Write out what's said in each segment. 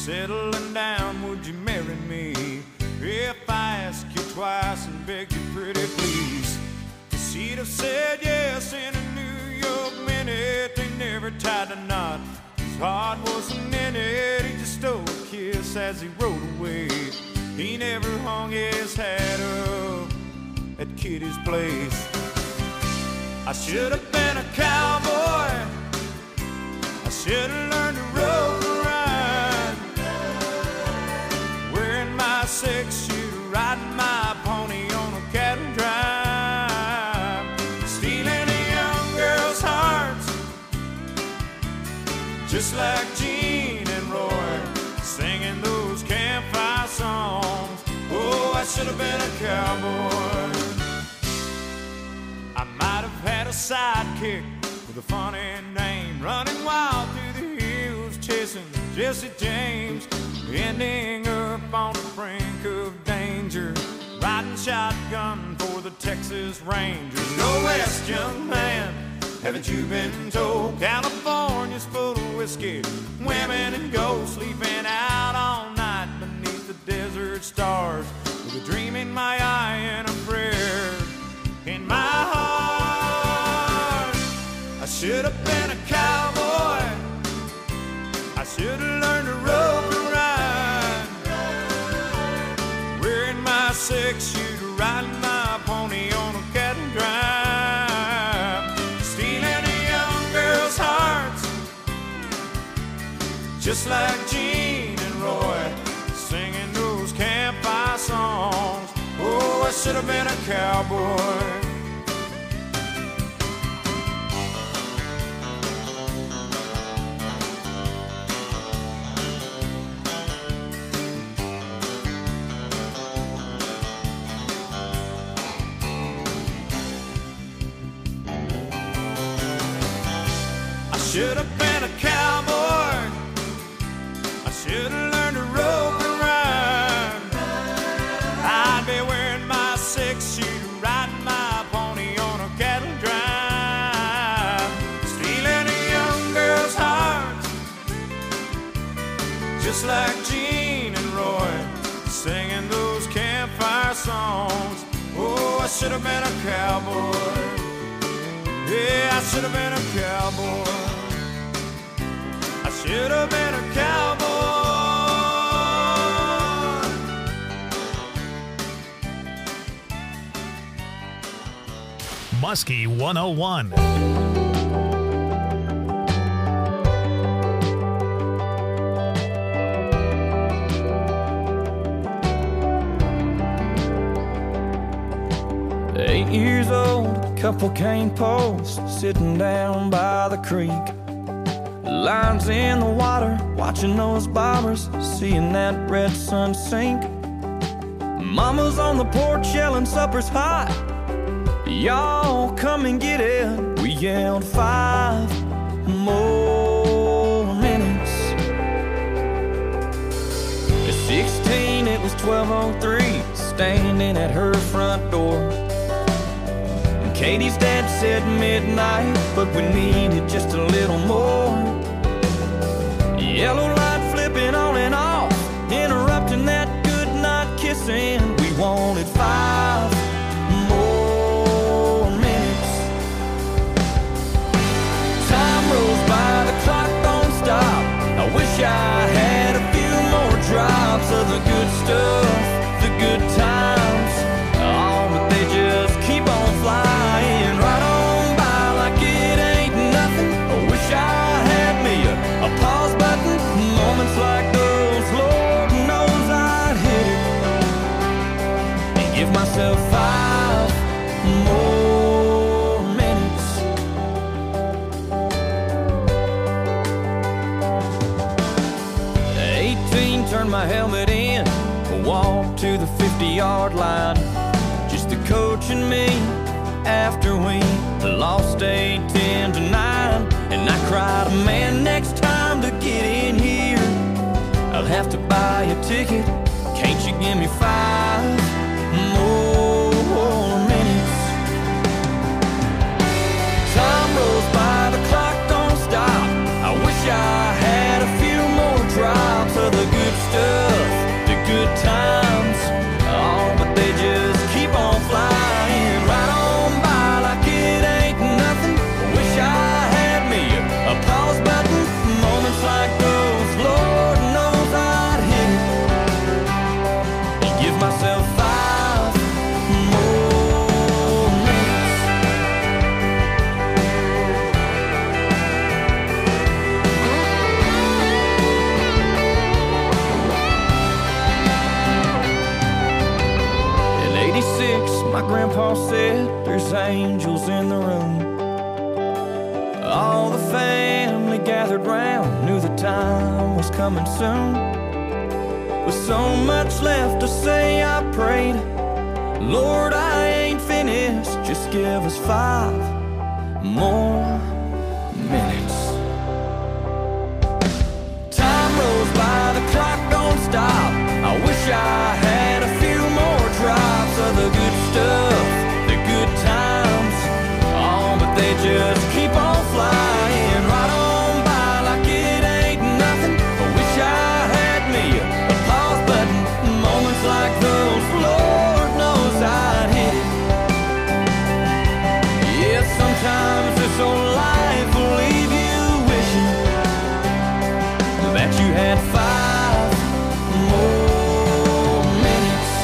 settling down, would you marry me? If I ask you twice and beg you pretty please, she'd have said yes in a New York minute. They never tied a knot, his heart wasn't in it. He just stole a kiss as he rode away. He never hung his hat up at Kitty's place. I should have been a cowboy, I should have learned to rope and ride, wearing my six-shooter, riding my pony on a cattle drive, stealing a young girl's hearts, just like Gene and Roy, singing those campfire songs. Oh, I should have been a cowboy. I might have had a sidekick with a funny name, running wild through the hills, chasing Jesse James, ending up on the brink of danger, riding shotgun for the Texas Rangers. Go west, young man, haven't you been told? California's full of whiskey, women and gold, sleeping out all night beneath the desert stars, with a dream in my eye and a prayer in my heart. I should have been a cowboy, I should have learned to rope and ride, wearing my six-shooter, riding my pony on a cattle drive, stealing a young girl's hearts, just like Gene and Roy, singing those campfire songs. Oh, I should have been a cowboy. I should have been a cowboy, I should have learned to rope and ride, I'd be wearing my six-shooter, riding my pony on a cattle drive, stealing a young girl's heart, just like Gene and Roy, singing those campfire songs. Oh, I should have been a cowboy. Yeah, I should have been a cowboy. I should have been a cowboy. Muskie 101. 8 years old, couple cane posts sitting down by the creek, lines in the water, watching those bobbers, seeing that red sun sink. Mama's on the porch yelling supper's hot, y'all come and get it. We yelled 5 more minutes. At 16 it was 12:03, standing at her front door. Katie's dad said midnight, but we needed just a little more. Yellow light flipping on and off, interrupting that good night kissing. We wanted 5 more minutes. Time rolls by, the clock don't stop. I wish I had a few more drops of the good stuff, the good times. Oh, but they just keep on flying right on by like it ain't nothing. I wish I had me a pause button. Moments like those, Lord knows I'd hit it and give myself 5 more minutes. 18, turned my helmet in, walked to the 50-yard line. Just the coach and me after we lost 10-9. And I cried, man, next time to get in here, I'll have to buy a ticket. Can't you give me 5 more minutes? Time rolls by, the clock don't stop. I wish I had a few more drops of the good Grandpa said there's angels in the room. All the family gathered round, knew the time was coming soon. With so much left to say, I prayed, Lord, I ain't finished, just give us 5 more minutes. Time rolls by, the clock don't stop. I wish I had a few more drops of the good stuff, the good times. Oh, but they just keep on flying right on by like it ain't nothing. I wish I had me a pause button. Moments like those, Lord knows I'd hit it. Yeah, sometimes this old life will leave you wishing that you had 5 more minutes.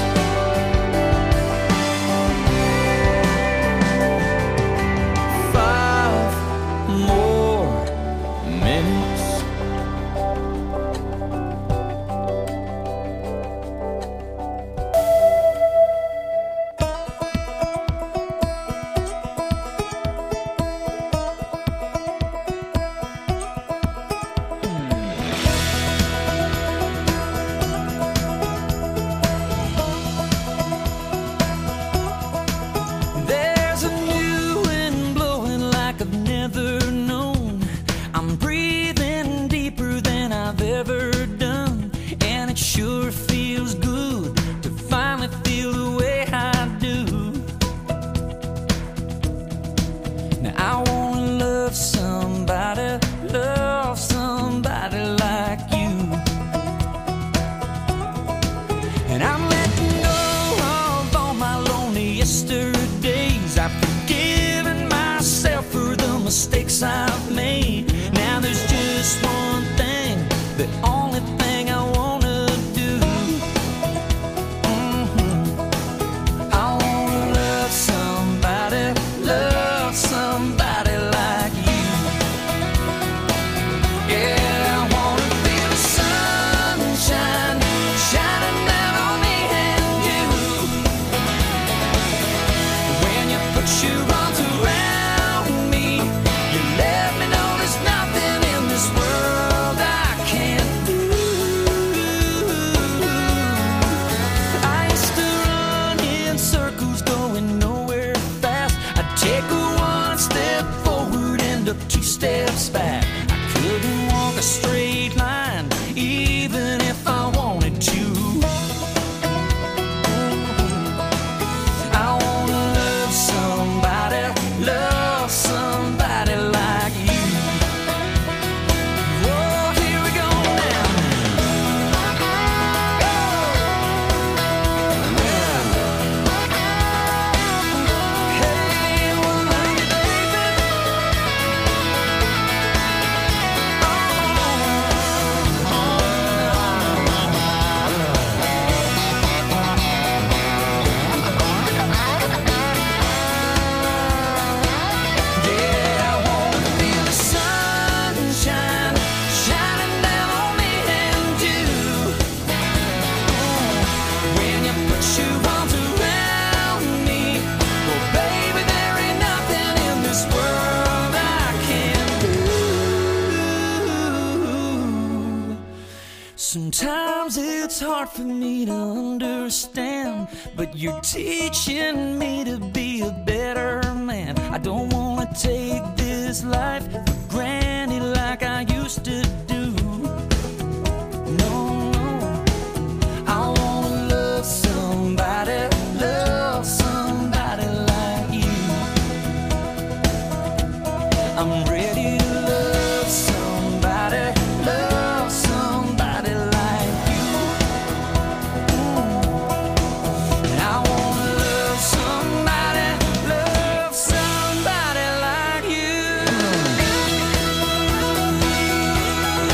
5 more minutes. There's a new wind blowing like I've never known. I'm breathing deeper than I've ever done, and it sure feels good to finally feel the way I do. Now I wanna love somebody like you. And I'm letting go of all my lonely yesterdays. I've forgiven myself for the mistakes I've made. Now there's just one thing, the only thing I wanna do. I wanna love somebody like you. Yeah, I wanna feel the sunshine shining down on me and you. When you put your arms around me, you let me know there's nothing in this world I can't do. I used to run in circles going nowhere fast. I'd take 1 step forward, end up 2 steps back. I couldn't walk a straight line, even if I wanted to. I wanna love somebody like you. Oh, here we go now. Hey, well, baby. Yeah, I wanna feel the sunshine shining down on me and you. When you put your arms around me, well, baby, there ain't nothing in this world I can't do. Sometimes it's hard for me to understand, but you're teaching me to be a better man. I don't wanna take this life for granted like I used to do. No, no. I wanna love somebody like you. I'm ready to love somebody like you. And I wanna love somebody like you.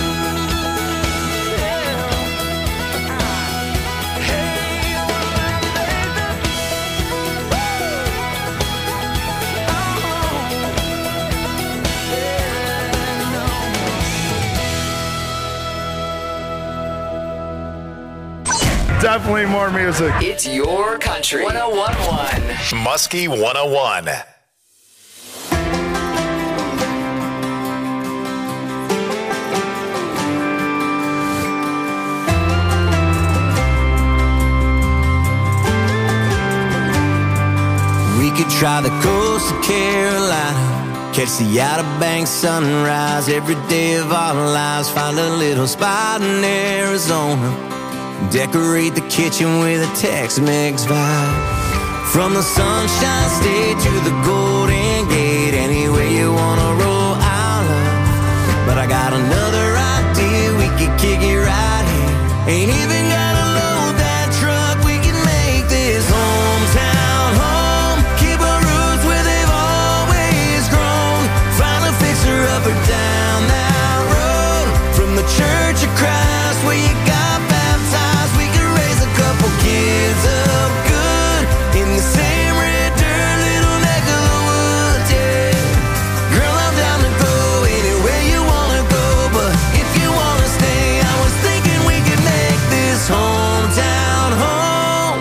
Definitely more music. It's your country. 101.1. Muskie 101. We could try the coast of Carolina, catch the Outer Banks sunrise every day of our lives. Find a little spot in Arizona, decorate the kitchen with a Tex-Mex vibe. From the Sunshine State to the Golden Gate, anywhere you wanna roll, I'll love. But I got another idea, we could kick it right here. Ain't even gotta load that truck, we can make this hometown home. Keep our roots where they've always grown. Find a fixer up or down that road. From the Church of Christ where you got baptized, we could raise a couple kids up good in the same red dirt, little neck of the woods, yeah. Girl, I'm down to go anywhere you wanna go, but if you wanna stay, I was thinking we could make this hometown home.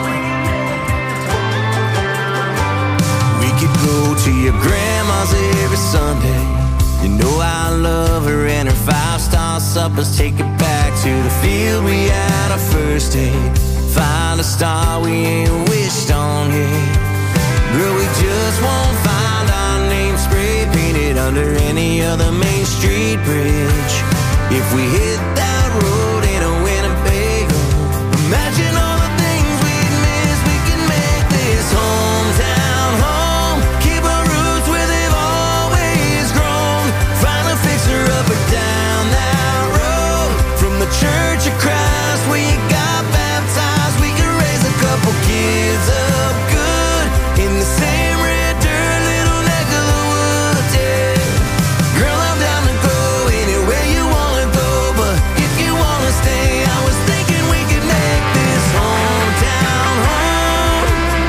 We could go to your grandma's every Sunday. You know I love her and her 5-star suppers. Take it back to the field we had our first date. Find a star we ain't wished on yet. Girl, we just won't find our name spray painted under any other Main Street bridge. If we hit that road in a Winnebago, imagine all the things we'd miss. We can make this hometown home. Keep our roots where they've always grown. Find a fixer up or down that road. From the Church of Christ where you got baptized, we can raise a couple kids up good in the same red dirt, little neck of the woods, yeah. Girl, I'm down to go anywhere you wanna go, but if you wanna stay, I was thinking we could make this hometown home.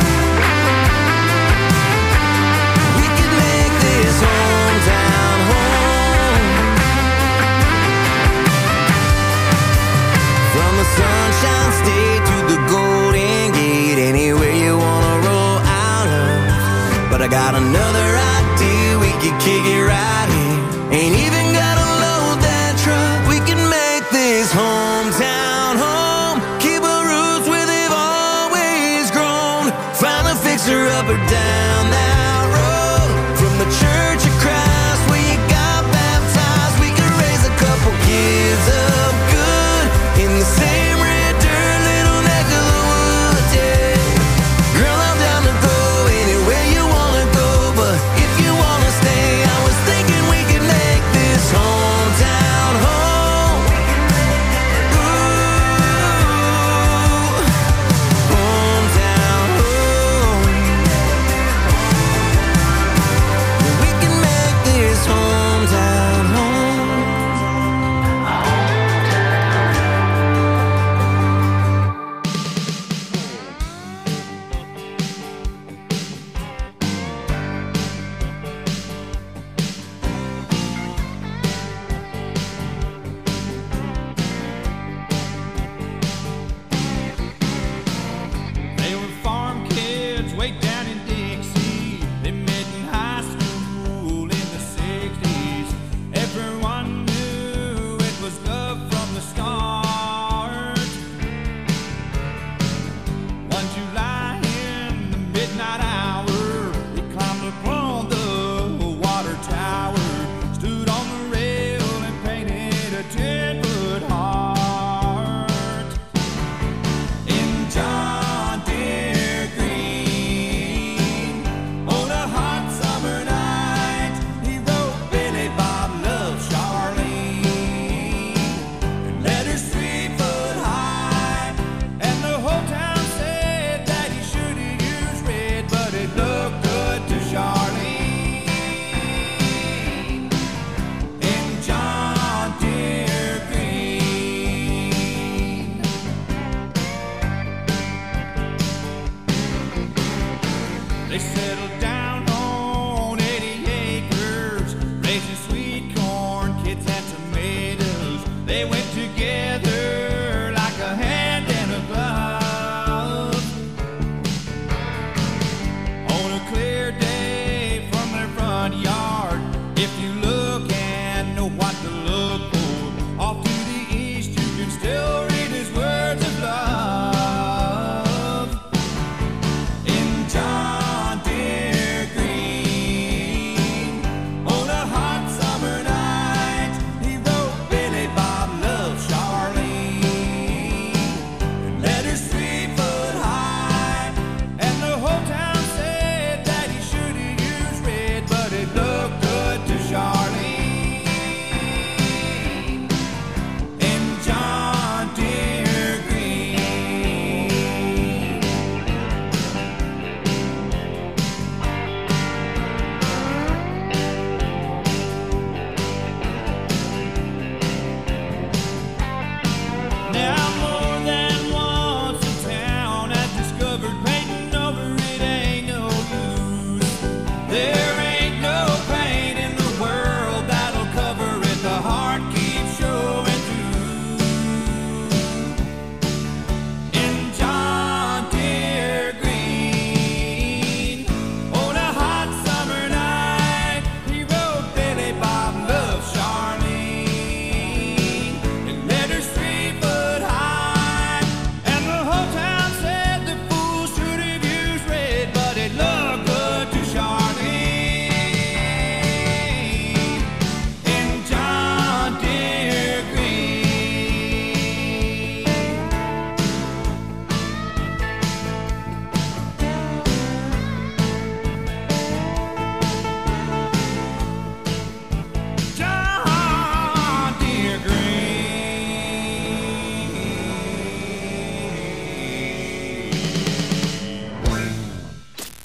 We could make this hometown home. From the Sunshine State to the Golden Gate, anywhere you wanna roll, I'll love. But I got another idea, we could kick it right here. Ain't even gotta load that truck, we can make this hometown home. Keep our roots where they've always grown. Find a fixer up or down that road. From the Church of Christ where you got baptized, we can raise a couple kids up good in the same red dirt, little neck of the woods, yeah. Girl, I'm down to go anywhere you wanna go, but if you wanna stay, I was thinking we could make this hometown home. Ooh, hometown home.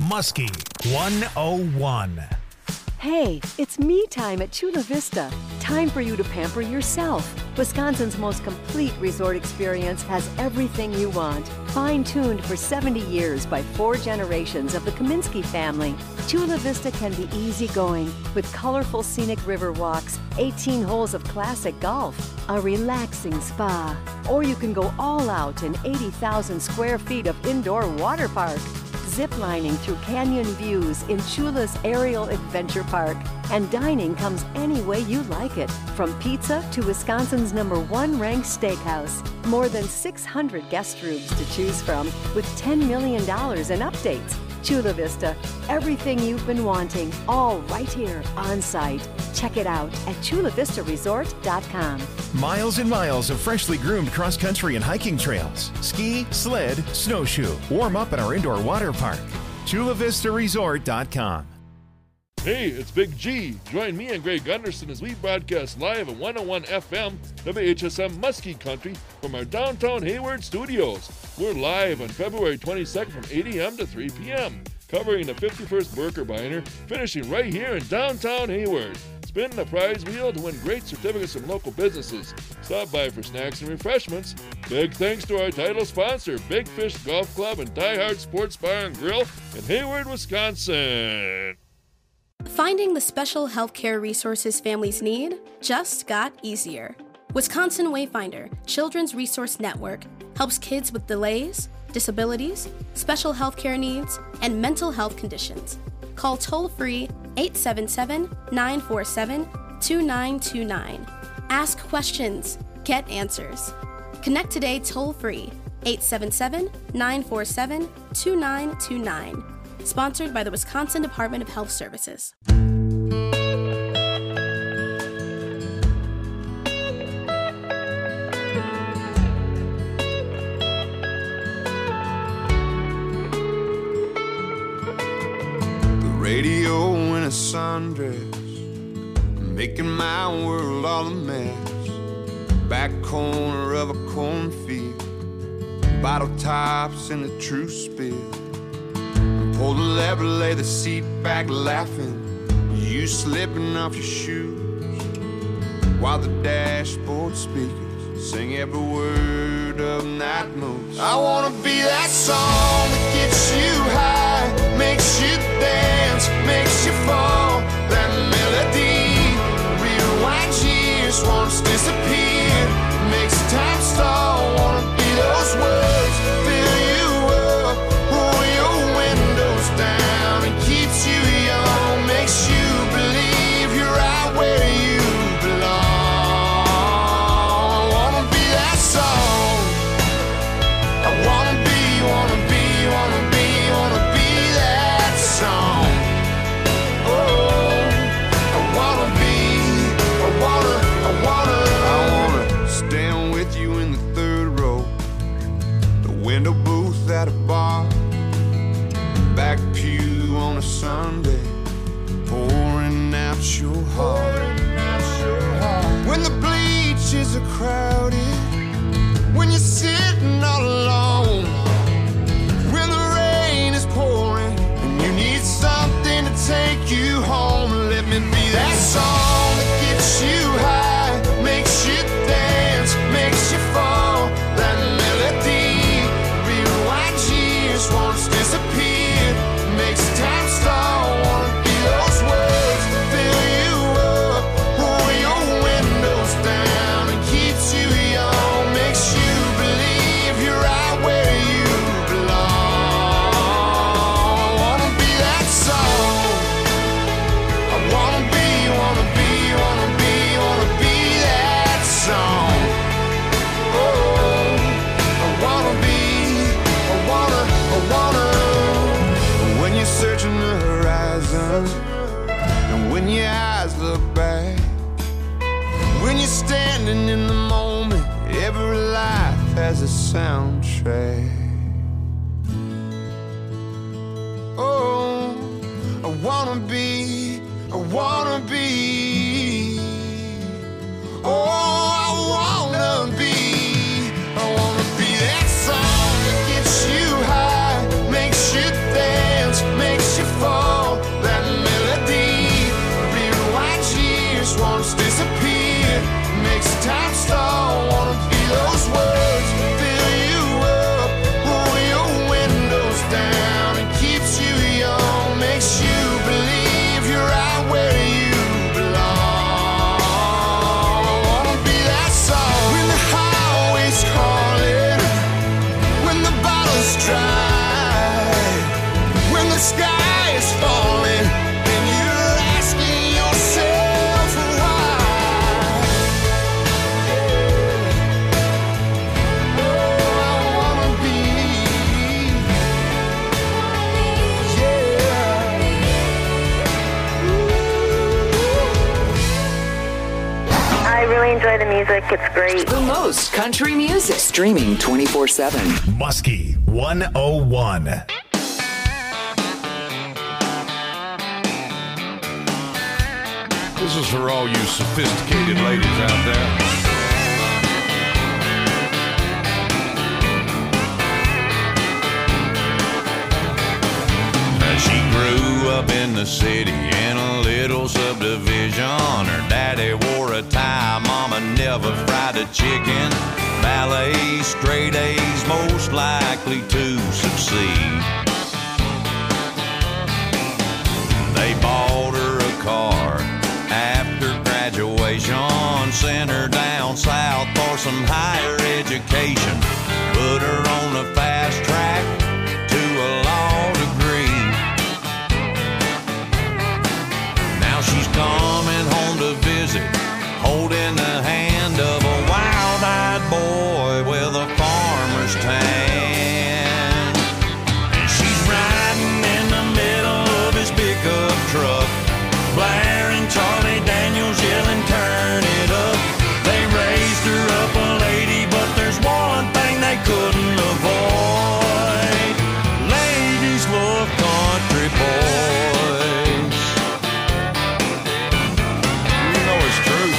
Muskie 101. Hey, it's me time at Chula Vista. Time for you to pamper yourself. Wisconsin's most complete resort experience has everything you want. Fine-tuned for 70 years by 4 generations of the Kaminsky family. Chula Vista can be easygoing with colorful scenic river walks, 18 holes of classic golf, a relaxing spa, or you can go all out in 80,000 square feet of indoor water park. Ziplining through canyon views in Chula's Aerial Adventure Park. And dining comes any way you like it, from pizza to Wisconsin's #1 ranked steakhouse. More than 600 guest rooms to choose from, with $10 million in updates. Chula Vista, everything you've been wanting, all right here on site. Check it out at chulavistaresort.com. Miles and miles of freshly groomed cross-country and hiking trails. Ski, sled, snowshoe. Warm up at our indoor water park. chulavistaresort.com. Hey, it's Big G. Join me and Greg Gunderson as we broadcast live at 101 FM WHSM Muskie Country from our downtown Hayward studios. We're live on February 22nd from 8 a.m. to 3 p.m., covering the 51st Birkebeiner, finishing right here in downtown Hayward. Spin the prize wheel to win great certificates from local businesses. Stop by for snacks and refreshments. Big thanks to our title sponsor, Big Fish Golf Club and Die Hard Sports Bar and Grill in Hayward, Wisconsin. Finding the special healthcare resources families need just got easier. Wisconsin Wayfinder Children's Resource Network helps kids with delays, disabilities, special healthcare needs, and mental health conditions. Call toll-free 877-947-2929. Ask questions. Get answers. Connect today toll-free 877-947-2929. Sponsored by the Wisconsin Department of Health Services. Radio in a sundress, making my world all a mess. Back corner of a cornfield, bottle tops in the true spill. Pull the lever, lay the seat back laughing, you slipping off your shoes, while the dashboard speakers sing every word of Night Moves. I wanna be that song that gets you high, makes you dance, makes you fall. That melody rewinds years, once disappeared, makes time stall. Wanna be those words, fill you up, roll your windows down, and keeps you young, makes you believe you're right where you belong. I wanna be that song. I wanna be that song. Oh, I wanna stand with you in the third row, the window booth at a bar, back pew on a Sunday, pouring out your heart. When the bleachers are crowded, when you're sitting all alone, when the rain is pouring and you need something to take you home, let me be that song that gets you high, makes you dance, makes you fall. That melody rewinds years, once disappeared, makes time stall. Wanna be those words, fill you up, roll your windows down, and keeps you young, makes you believe you're right where you belong. Wanna be that song. I wanna be that song. Oh, I wanna. When you're searching the horizon, and when your eyes look back, when you're standing in the moment, every life has a soundtrack. Oh, I wanna be. Oh, I wanna be that song that gets you high, makes you dance, makes music. It's great. The most country music. Streaming 24/7. Muskie 101. This is for all you sophisticated ladies out there. She grew up in the city in a little subdivision. Her daddy wore a tie, mama never fried a chicken. Ballet, straight A's, most likely to succeed. They bought her a car after graduation, sent her down south for some higher education, put her on the fast track to a law degree. Now she's coming home to visit, holding the hand of a wild-eyed boy with a farmer's tan. And she's riding in the middle of his pickup truck, blaring Charlie Daniels, yelling, turn it up. They raised her up a lady, but there's one thing they couldn't avoid. Ladies love country boys. You know it's true.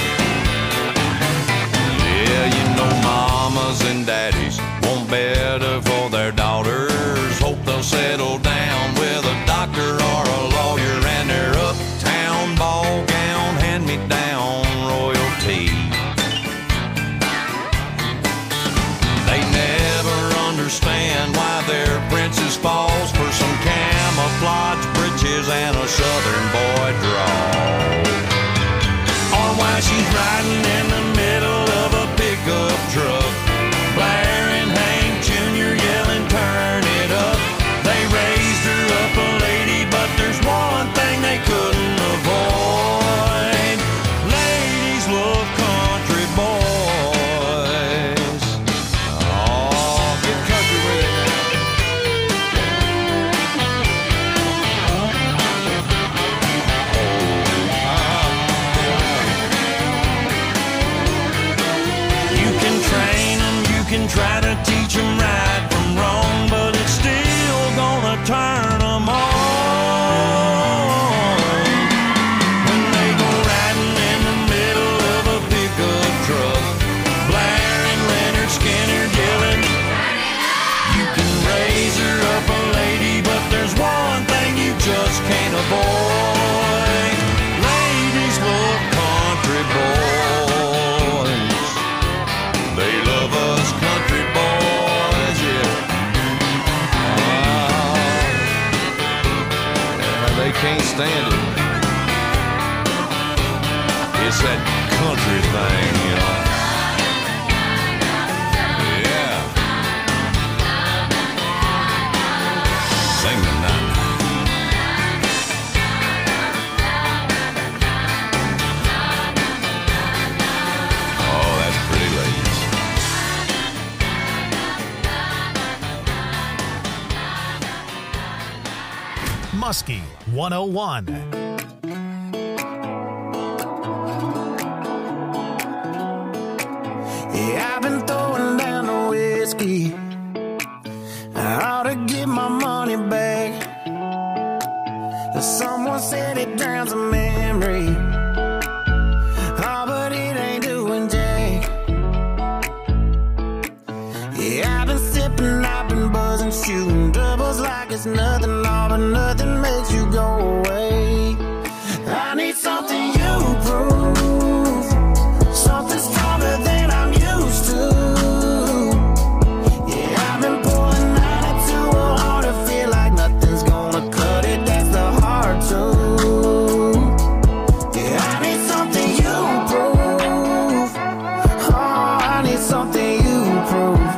Yeah, you know mamas and daddies want better for their daughters. Hope they'll settle down with a doctor or a lawyer and their uptown ball gown, hand-me-down royalty. They never understand why their princess falls for some camouflage breeches and a southern boy drawl. Or why she's riding in the middle of a pickup truck, blaring Hank Jr., yelling, turn it up. They raised her up a lady, but there's one thing they couldn't avoid. Ladies love country boys. Oh, get country with it now. You can train them, you can try to teach them right from wrong, but it's still gonna turn them on. When they go riding in the middle of a pickup truck, blaring Leonard Skinner, yelling, you can raise her up a lady, but there's one thing you just can't avoid. Ladies love country boys. They love us country boys, yeah. Yeah, they can't stand it. It's that country thing, you know. Yeah. Sing the night. Oh, that's pretty, ladies. Muskie 101. Yeah, I've been throwing down the whiskey. I ought to get my money back. Someone said it drowns a memory. Oh, but it ain't doing jack. Yeah, I've been sipping, I've been buzzing, shooting doubles like it's nothing, all but nothing makes you go away. I need something you prove, something stronger than I'm used to. Yeah, I've been pouring 92 hard to feel like nothing's gonna cut it. That's the hard truth. Yeah, I need something you prove. Oh, I need something you prove.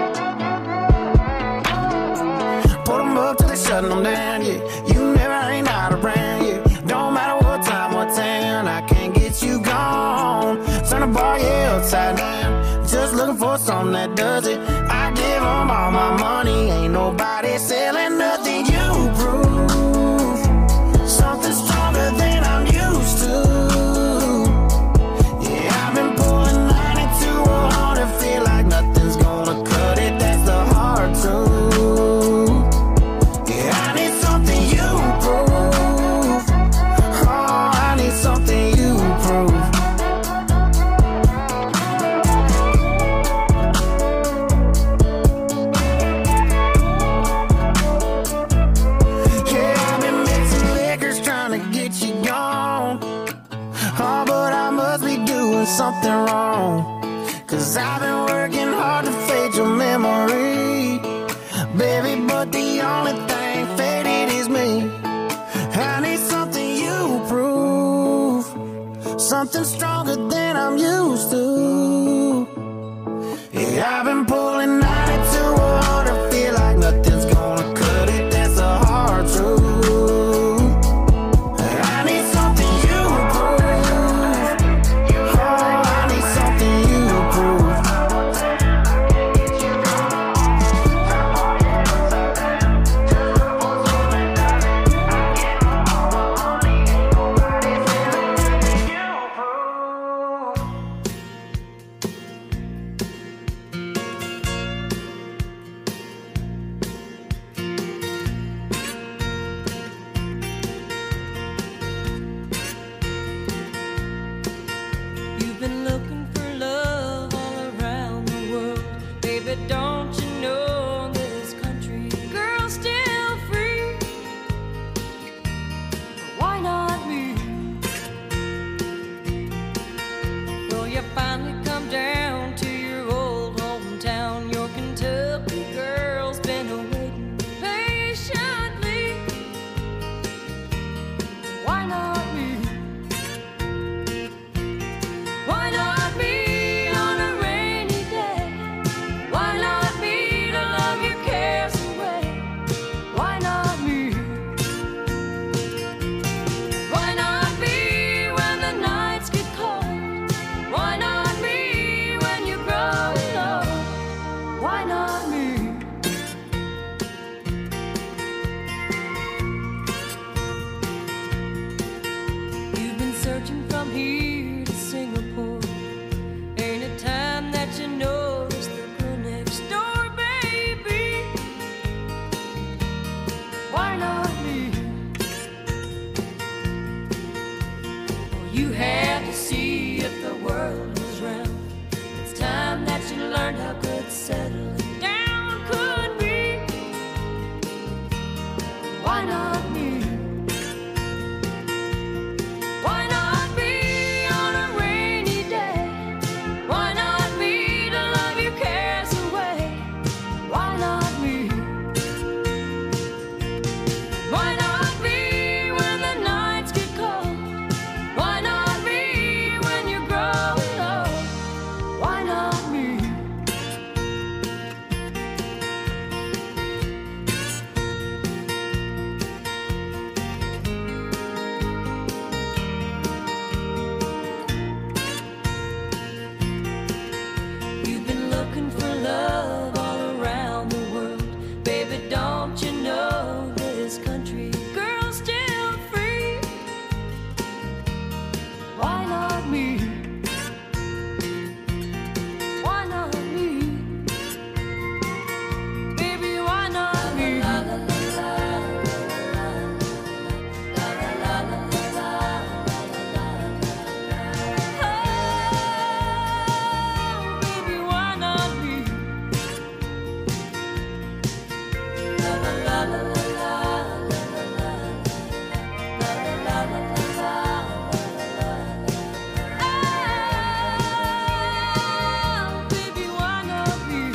Put them up till they shutting them down, yeah. You never ain't out around, yeah. Don't matter what time, what town, I can't get you gone. Turn the bar, yeah, upside down. Just looking for something that does it. I give them all my money, ain't nobody selling nothing. You prove something stronger than I'm used to. Yeah, I've been pulling 90 something stronger than I'm used to. Yeah, I've been pulling 90 to 100, feel like nothing's gonna cut it, that's a hard truth. I need something you prove. Oh, I need something you prove. You've been looking for love all around the world. Baby, don't you know this country girl's still free? Why not me? Well, you finally come down to your old hometown. Your Kentucky girl's been awaiting patiently. Why not me? Why not me on a rainy day? Why not me to love your cares away? Why not me? Why not me when the nights get cold? Why not me when you grow old? Why not me? You've been searching from here to Singapore. Ain't it time that you notice the girl next door, baby? Why not me? Well, you had to see if the world was round. It's time that you learned how good settling down could be. Why not me? Why not me on a rainy day? Why not me to love your cares away? Why not me? Why not me when the nights get cold? Why not me when you're growing old? Why not me? You've been looking for love all around the world. Baby, don't you know this country girl's still free? Why not me? Why not me? Baby, why not me? Oh, baby, why not me? Oh, baby, why not me?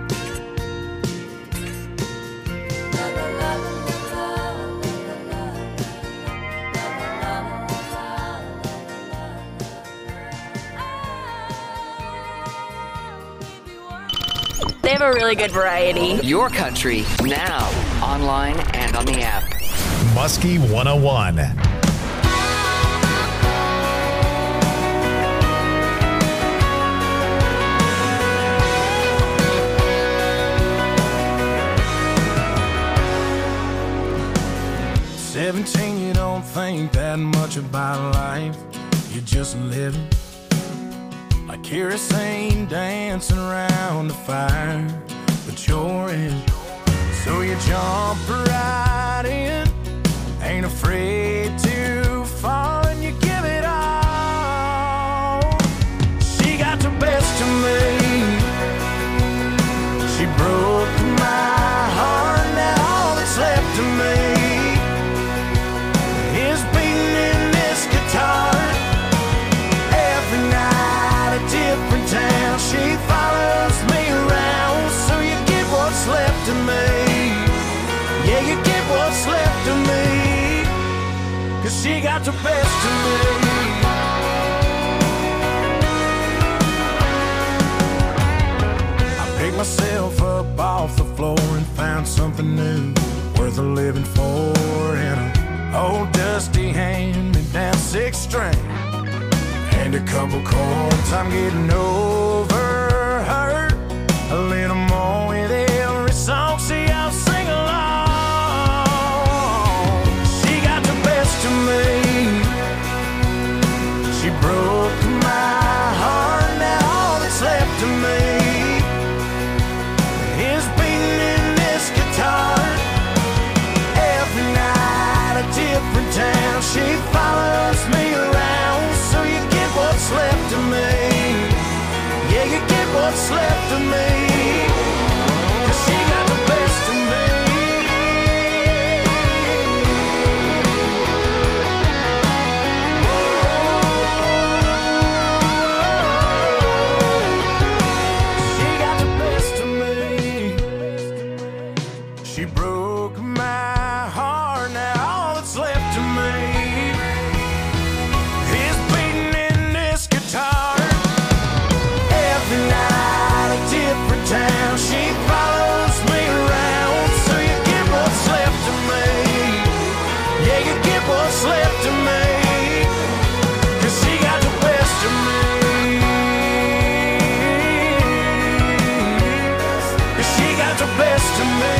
They have a really good variety. Your country, now, online and on the app. Muskie 101. "17, you don't think that much about life. You're just living like kerosene dancing around the fire. But you're in, so you jump right in. Ain't afraid to fall and you give it all. She got the best of me. She broke my heart, now all that's left of me is beating in this guitar. Every night a different town. She follows me around, so you get what's left of me. Yeah, you get what's left of me, 'cause she got the best of me. myself up off the floor and found something new worth a living for. And an old dusty hand-me-down 6-string and a couple chords. I'm getting over her a little more with every song. See, I'll sing along. She got the best of me. She broke my heart. Now all that's left of me is beating in this guitar. Every night a different town. She follows me around. So you get what's left of me. Yeah, you get what's left of me. 'Cause she got the best of me. She got the best of me. She broke my heart. Now all that's left of me is beating in this guitar. Every night a different town. She follows me around. So you get what's left of me. Yeah, you get what's left of me. 'Cause she got the best of me. 'Cause she got the best of me.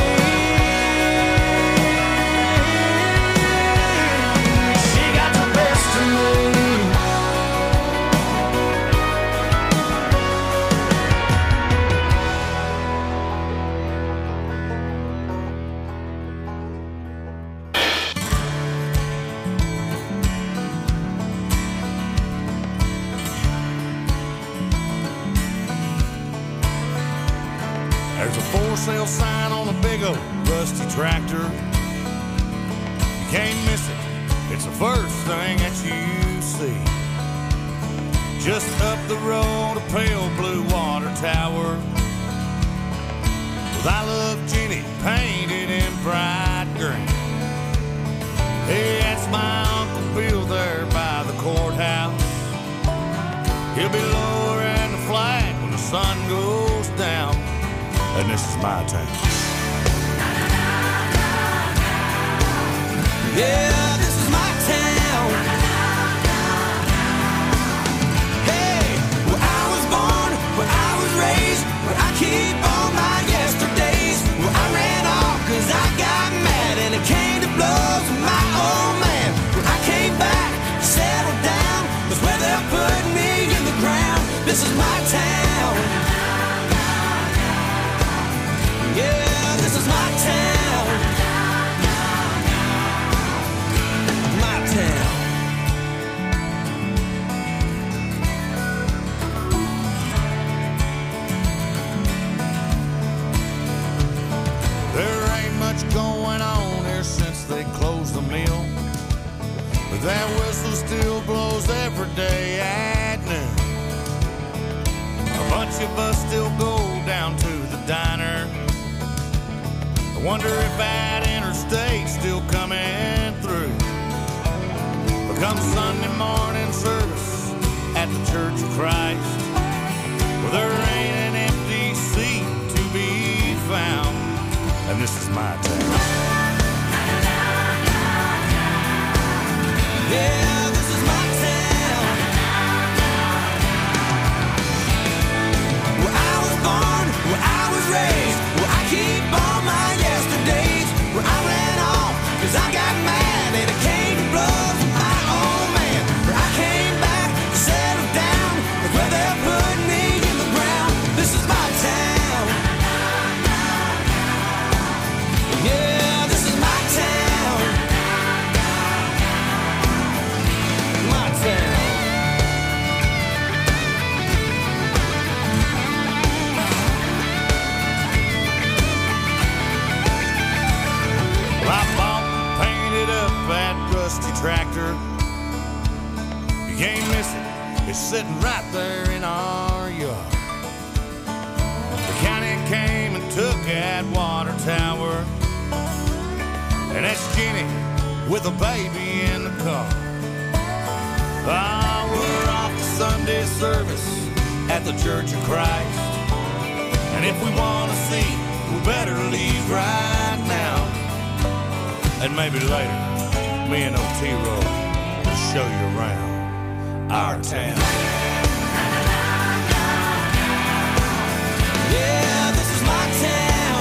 She got the best of me. There's a for sale sign on a big old rusty tractor. You can't miss it. It's the first thing that you see. Just up the road, a pale blue water tower with I Love Jenny painted in bright green. Hey, that's my Uncle Bill there by the courthouse. He'll be lowering the flag when the sun goes down. And this is my town. Yeah, this is my town. Hey, where I was born, where I was raised, where I keep all my yesterdays, where I ran off 'cause I got mad and it came to blows with my old man. When I came back, settled down, that's where they're putting me in the ground. This is my town. Yeah, this is my town. My town. There ain't much going on here since they closed the mill, but that whistle still blows every day at noon. A bunch of us still go down to the diner. I wonder if that interstate's still coming through. But come Sunday morning service at the Church of Christ, well, there ain't an empty seat to be found. And this is my town. Yeah, this is my town. Where I was born, where I was raised, where I keep all my yesterdays, where I ran off 'cause I got mad and it came to blows with my old man. Where I came back, settled down, that's where they're putting me in the ground. This is my town. Yeah, this is my town. My town. Well, I bought and painted up that rusty tractor. You can't miss it. It's sitting right there in our yard. The county came and took that water tower. And that's Jenny with a baby in the car. We're off to Sunday service at the Church of Christ. And And if we want to see, we better leave right now. And maybe later, me and Otero will show you around our town. Yeah, this is my town.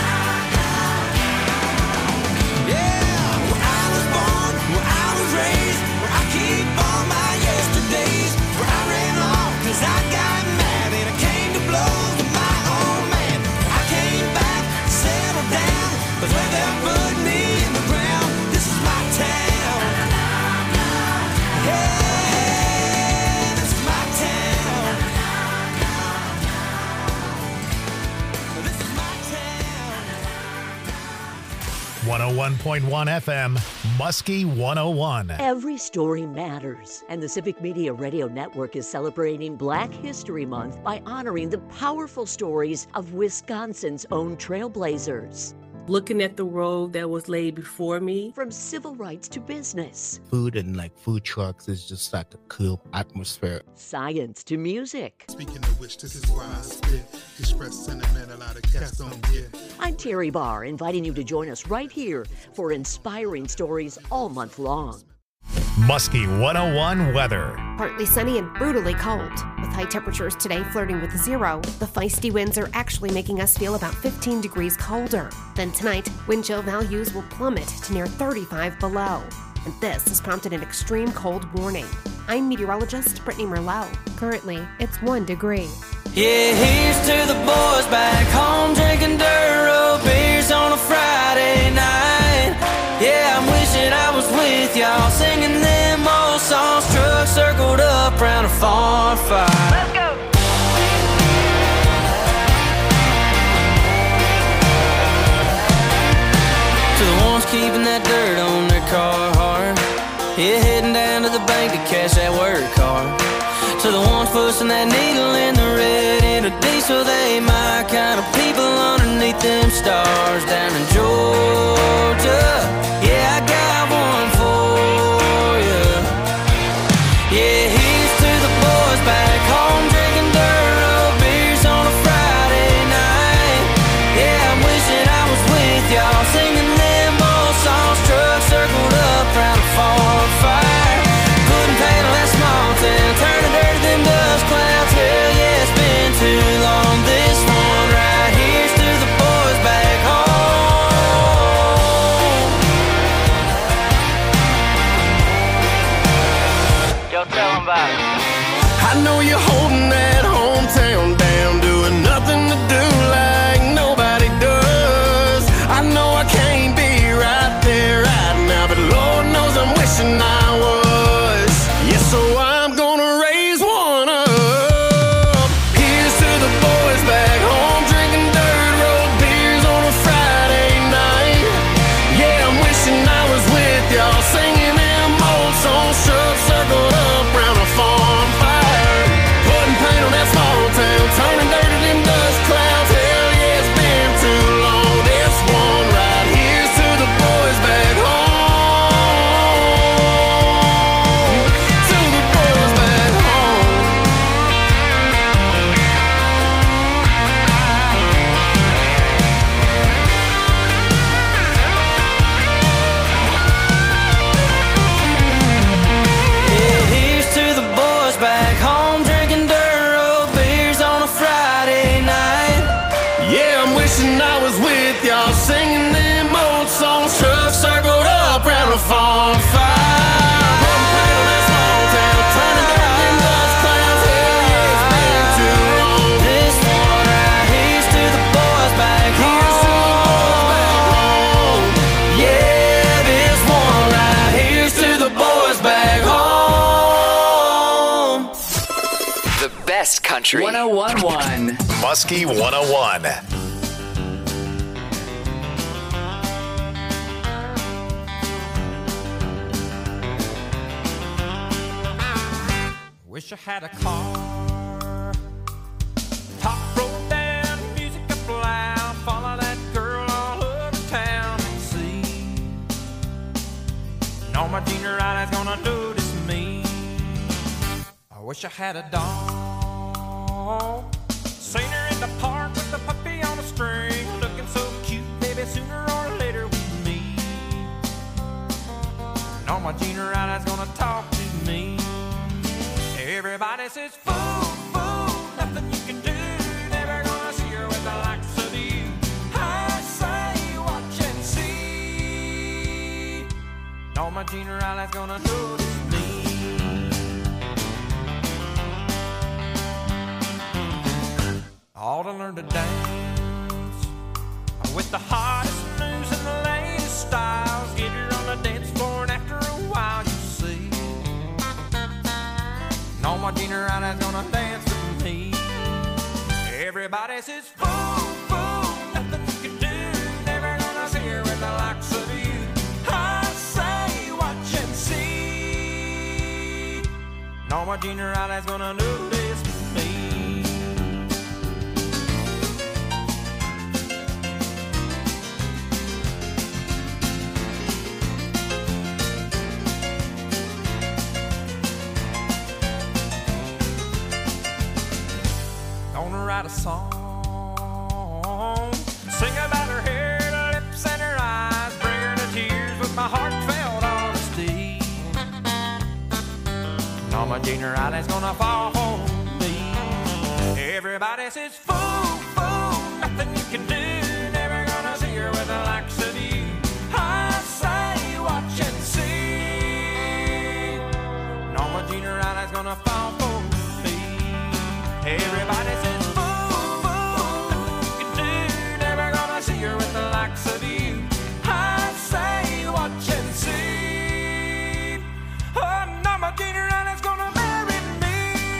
Yeah, where I was born, where I was raised, where I keep all my yesterdays, where I ran off 'cause I got mad and I came to blows with my old man. I came back, settled down, but where they put me in the ground. This is my town. Yeah, this is my town. This is my town. 101.1 FM, Muskie 101. Every story matters, and the Civic Media Radio Network is celebrating Black History Month by honoring the powerful stories of Wisconsin's own trailblazers. Looking at the road that was laid before me. From civil rights to business. Food and like food trucks is just like a cool atmosphere. Science to music. Speaking of which, this is why I spit. Express sentiment a lot of cats don't get. I'm Terry Barr, inviting you to join us right here for inspiring stories all month long. Muskie 101 weather. Partly sunny and brutally cold. With high temperatures today flirting with 0, the feisty winds are actually making us feel about 15 degrees colder. Then tonight, wind chill values will plummet to near 35 below. And this has prompted an extreme cold warning. I'm meteorologist Brittany Merlot. Currently, it's 1 degree. Yeah, here's to the boys back home drinking dirt road beers on a Friday night. Yeah, I'm wishing I was with y'all singing them old songs. Trucks circled up round a farm fire. Let's go! To the ones keeping that dirt on their car hard. Yeah, heading down to the bank to cash that work card. To the ones pushing that needle in the red in a diesel, they my kind of people underneath them stars down in Georgia. Yeah, I got one for you. Yeah, here's to the boys back home drinking dirt road beers on a Friday night. Yeah, I'm wishing I was with y'all singing them old songs. Trucks circled up round a farm fire. Putting paint on that small town, turning dirt to them dust clouds. Hell yeah, it's been too long. This one right here's to the boys back home. Yo, tell them about it. I know you're holding that hometown down, doing nothing to do like nobody does. I know I can't be right there right now, but Lord knows I'm wishing I was. Yeah, so I'm gonna raise one up. Here's to the boys back home drinking dirt road beers on a Friday night. Yeah, I'm wishing I was with y'all singing them old songs. Trucks circled up round a farm fire. Putting paint on that small town, turning dirt to them dust clouds. Hell yeah, it's been too long. This one right here's to the boys back home. To the boys back home. Yeah, here's to the boys back home drinking dirt road beers on a Friday night. Yeah, I'm wishing I was with y'all singing them old songs. Trucks circled up round a farm fire. Putting paint on that small town, turning dirt to them dust clouds. Hell yeah, it's been too long. This one right here's to the boys back Here's to the boys back home. Yeah, this one right here's to the boys back home. The best country. 101.1. Muskie 101. Wish I had a car. Top rolled down, music up loud. Follow that girl all over town and see. And all my junior eyes gonna notice me. I wish I had a dog. Seen her in the park with the puppy Gina Riley's gonna talk to me. Everybody says, fool, fool, nothing you can do. Never gonna see her with the likes of you. I say, watch and see. Norma Gina Riley's gonna notice me. Ought to learn to dance with the hottest moves and the latest styles. Get her on the dance floor and after a while you see Norma Gina Riley's gonna dance with me. Everybody says, fool, fool, nothing you can do. Never gonna see her with the likes of you. I say, watch and see. Norma Gina Riley's gonna notice me. Write a song, sing about her hair, her lips and her eyes, bring her to tears with my heartfelt honesty. Norma Gina Riley's gonna fall for me. Everybody says, fool, fool, nothing you can do. Never gonna see her with the likes of you. I say, watch and see. Norma Gina Riley's gonna fall for me. Everybody says, with the likes of you, I say, watch and see. Oh, Norma Gina Riley's gonna marry me.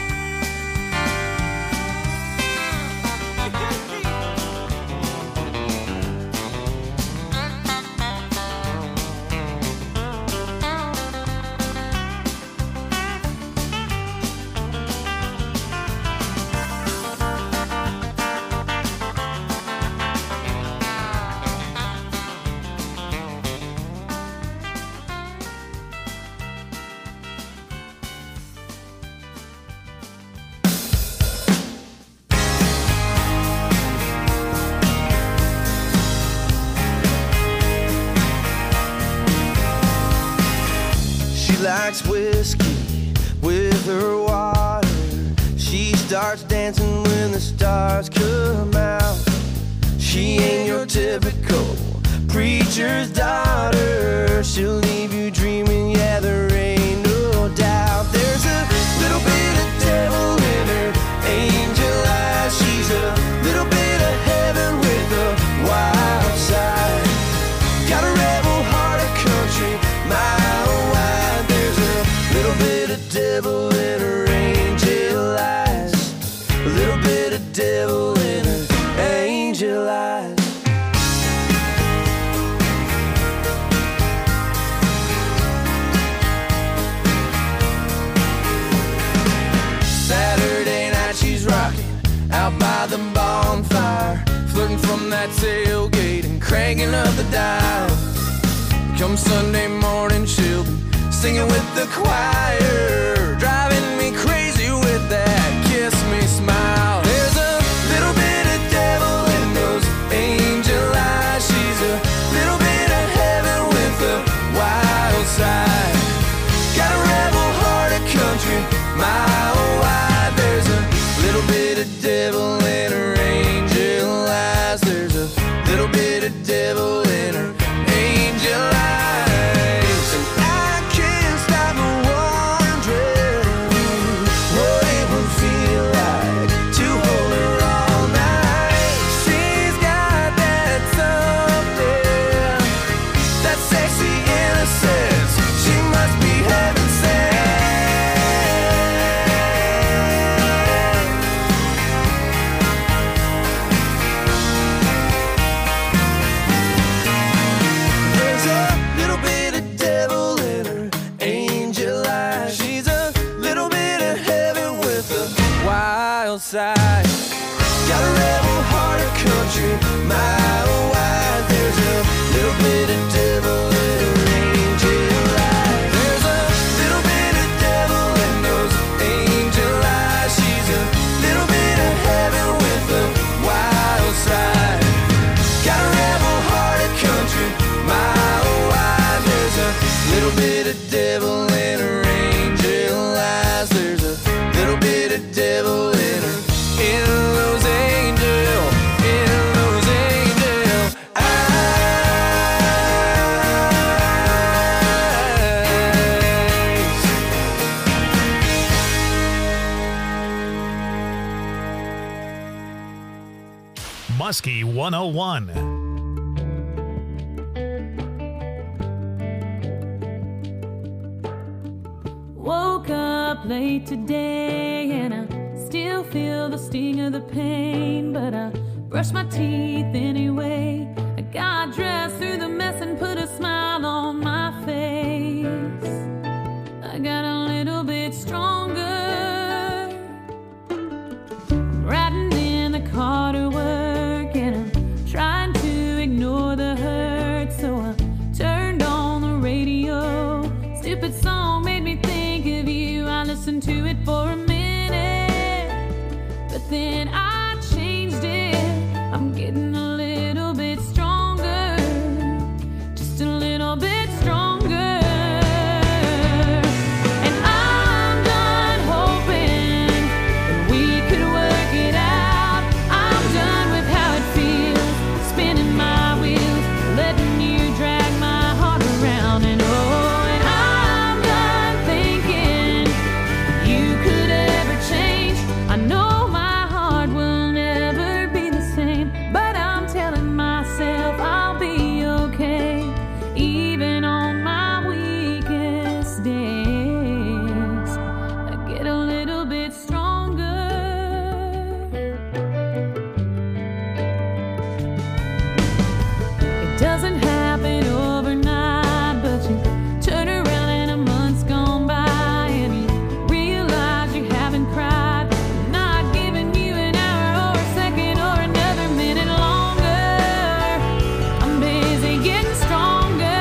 Likes whiskey with her water. She starts dancing when the stars come out. She ain't your typical preacher's daughter. She'll leave you dreaming, yeah, there ain't no doubt. There's a little bit of devil in her angel eyes. She's a little bit of heaven with a wild side. Got a rebel heart of country, mile wide. There's a little bit of devil in her angel eyes. A little bit of devil in her angel eyes. Saturday night she's rocking out by the bonfire, flirting from that tailgate and cranking up the dial. Come Sunday morning she'll be singing with the choir, driving me crazy with that kiss me smile. There's a little bit of devil in those angel eyes. She's a little bit of heaven with a wild side. Got a rebel heart of country, mile wide. There's a little bit of devil in her angel eyes. There's a little bit of devil in her angel eyes. And I can't stop wondering what it would feel like to hold her all night. She's got that something, that sexy innocence. She must be heaven sent. Muskie 101. Woke up late today and I still feel the sting of the pain, but I brush my teeth anyway. I got dressed through the mess and put a smile on my face. I got a little bit stronger. Riding in the car to work and I'm trying to ignore the hurt, so I turned on the radio. Stupid song made me think of you. I listened to it for a minute, but then I changed it. I'm getting a little bit stronger, just a little bit stronger. And I'm done hoping that we could work it out. I'm done with how it feels, spinning my wheels, letting you drag my heart around. And oh, and I'm done thinking you could ever change. I know my heart will never be the same, but I'm telling myself I'll be okay, even on my weakest days. I get a little bit stronger. It doesn't happen overnight, but you turn around and a month's gone by and you realize you haven't cried. I'm not giving you an hour or a second or another minute longer. I'm busy getting stronger.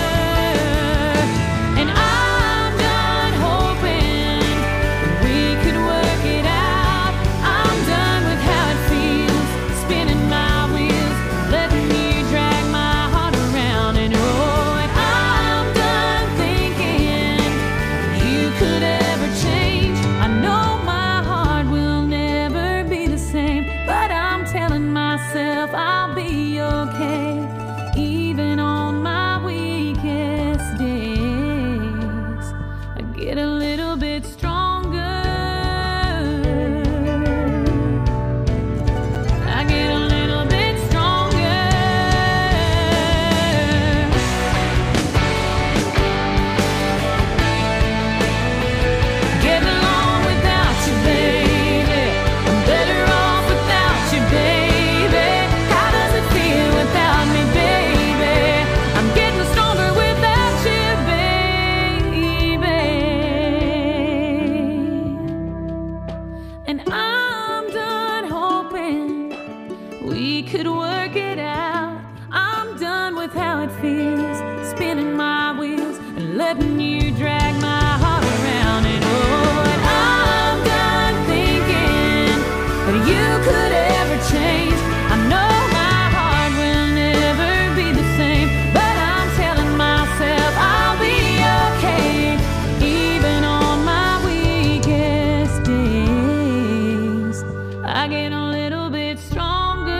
And I'm done hoping that we could work it out. I'm done with how it feels, spinning my wheels, letting you drag my heart around. And oh, and I'm done thinking you could ever change. I know my heart will never be the same, but I'm telling myself I'll be okay, even on my weakest days. I get a little bit stronger. I get a little bit stronger. Get along without you, baby. I'm better off without you, baby. How does it feel without me, baby? I'm getting stronger without you, baby. And I'm done hoping we could work it out. I'm done with how it feels, spinning my wheels and letting you drag my heart around. And oh, and I'm done thinking that you could ever change. I know my heart will never be the same, but I'm telling myself I'll be okay, even on my weakest days. I get a little bit stronger.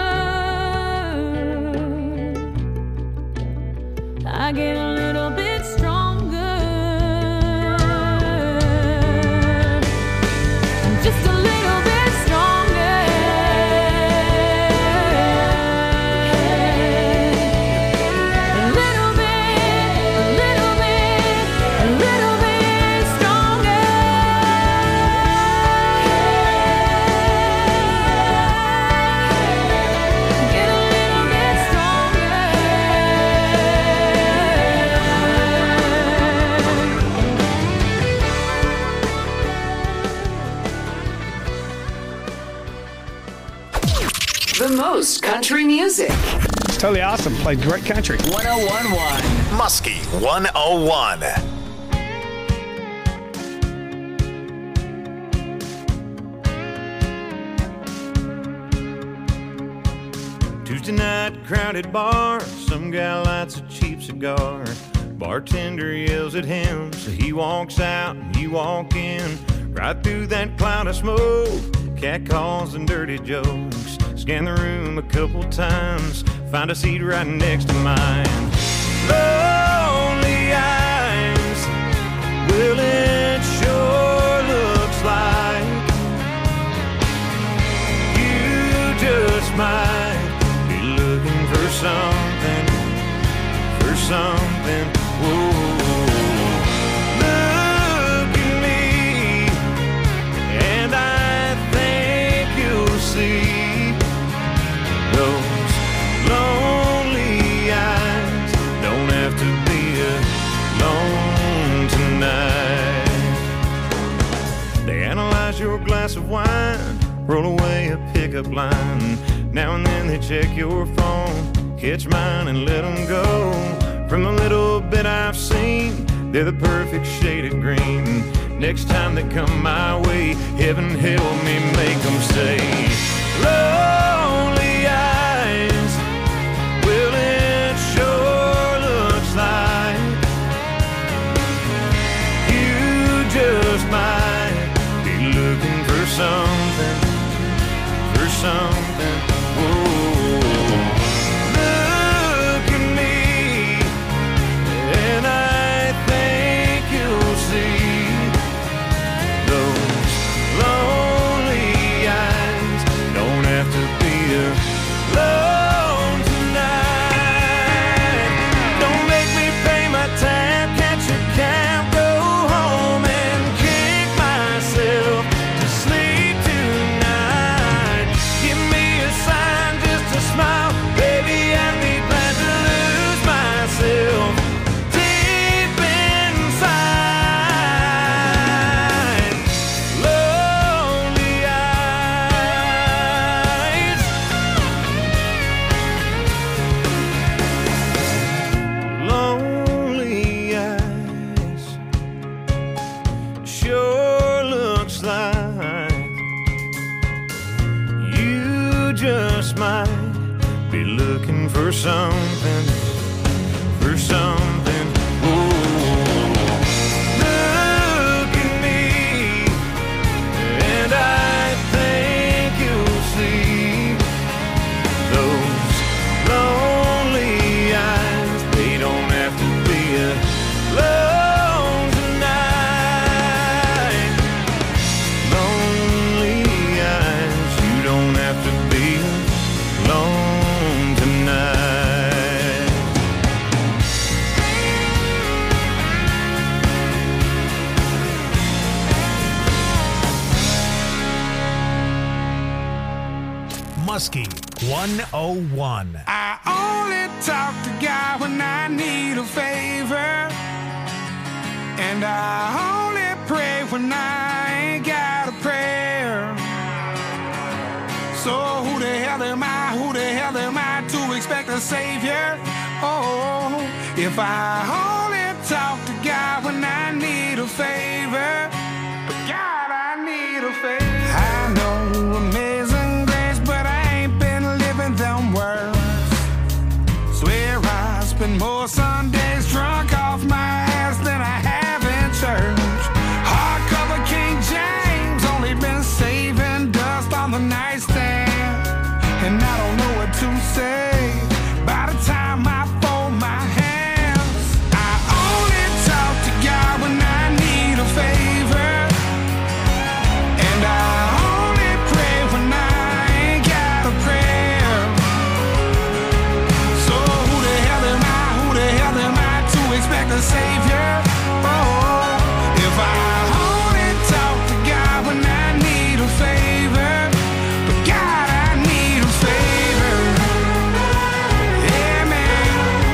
I get a little bit stronger. Just a little bit stronger. A little bit, a little bit, a little bit stronger. Get a little bit stronger. The most country music. It's totally awesome. Played great country. 1011. Muskie 101. Tuesday night, crowded bar. Some guy lights a cheap cigar. Bartender yells at him, so he walks out and you walk in. Right through that cloud of smoke, cat calls and dirty jokes. Scan the room a couple times, find a seat right next to mine. Lonely eyes, well it sure looks like you just might something. Whoa. Look at me, and I think you'll see those lonely eyes don't have to be alone tonight. They analyze your glass of wine, roll away a pickup line. Now and then they check your phone, catch mine and let them go. From the little bit I've seen, they're the perfect shade of green. Next time they come my way, heaven help me make them say, lonely eyes, well it sure looks like you just might be looking for something, for something. Whoa. Look at me, and I think you'll see those lonely eyes don't have to be alone tonight. Don't make me pay my tab, catch a cab, go home and kick myself to sleep tonight. Give me a sign, just a smile, baby, I'd be glad to lose myself deep inside. Lonely eyes, lonely eyes, sure looks like you just might be looking for something, for something. Ooh. Look at me, and I think you'll see those lonely eyes. They don't have to be alone tonight. Lonely eyes, you don't have to be alone tonight. Muskie 101. I only talk to God when I need a favor, and I only pray when I ain't got a prayer. So who the hell am I? Who the hell am I to expect a savior? Oh, if I only talk to God when I need a favor, God, I need a favor. I know amazing grace, but I ain't been living them words. Swear I spend more Sundays drunk off my ass than I have in church. Hardcover King James, only been saving dust on the nightstand, and I don't know what to say by the time I fold my hands. I only talk to God when I need a favor, and I only pray when I ain't got a prayer. So who the hell am I? Who the hell am I to expect a savior? Oh, if I only talk to God when I need a favor, but God, I need a favor. Amen.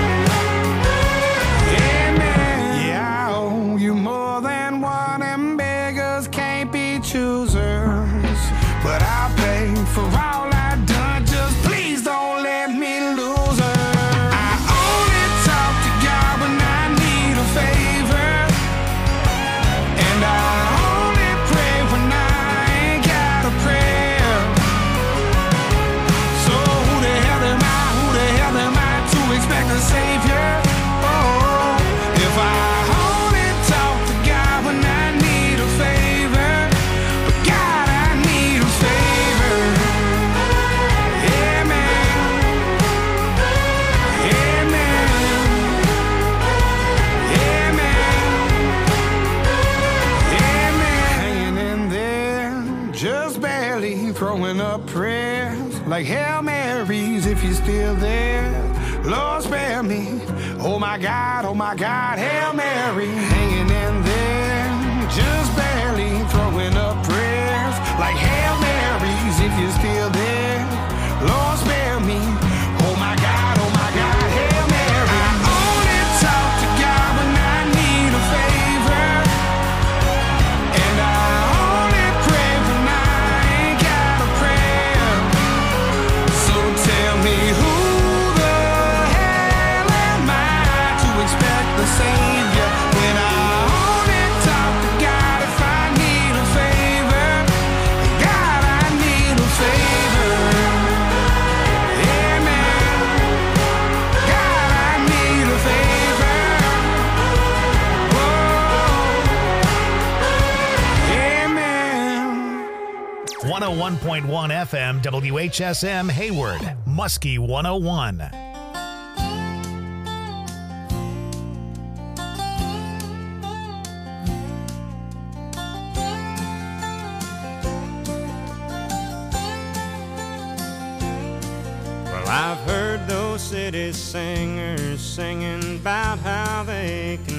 Amen. Yeah, I owe you more than one, and beggars can't be choosers. But I'll pay for all I've done, just please don't let me lose her. I only talk to God when I need a favor, and I only pray when I ain't got a prayer. So who the hell am I? Who the hell am I to expect a savior? Oh, if I only talk to God when I need a favor, but God, I need a favor. Amen. Amen. Amen. Amen. Hanging in there, just barely throwing up prayers like Hail Marys if you're still there. Lord spare me. Oh my God, Hail Mary. Hanging in there, just barely throwing up prayers like Hail Marys if you're still there. Lord spare me. Oh my God, Hail Mary. I only talk to God when I need a favor, and I only pray when I ain't got a prayer. So tell me who the hell am I to expect the Savior when I only talk to God if I need a favor? God, I need a favor. Whoa. 101.1 FM WHSM Hayward, Muskie 101. Well, I've heard those city singers singing about how they can